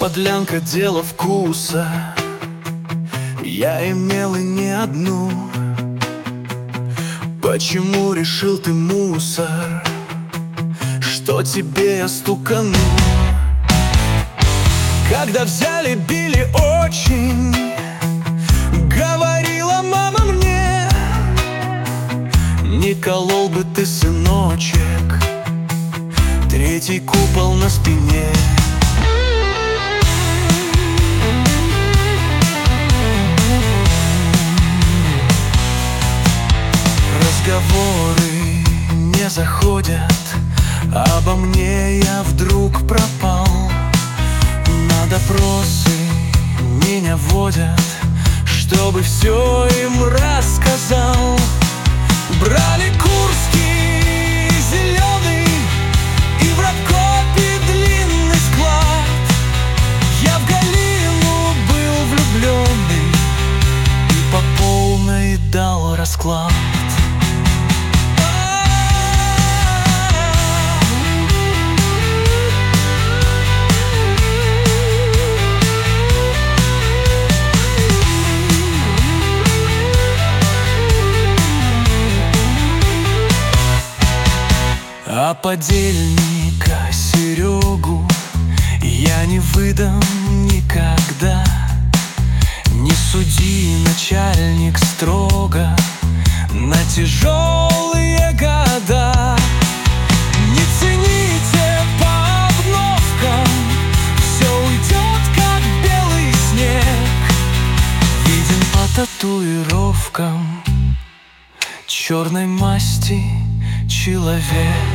Подлянка — дело вкуса. Я имел и не одну. Почему решил ты, мусор, что тебе я стукану? Когда взяли, били очень. Говорила мама мне: не колол бы ты, сыночек, третий купол на спине. Разговоры не заходят, обо мне я вдруг пропал. На допросы меня водят, чтобы все им рассказал. Брали Курский зеленый и в Рабкопе длинный склад. Я в Галину был влюбленный и по полной дал расклад. А подельника Серегу я не выдам никогда. Не суди, начальник, строго на тяжелые года. Не цените по обновкам, все уйдет, как белый снег. Виден по татуировкам черной масти человек.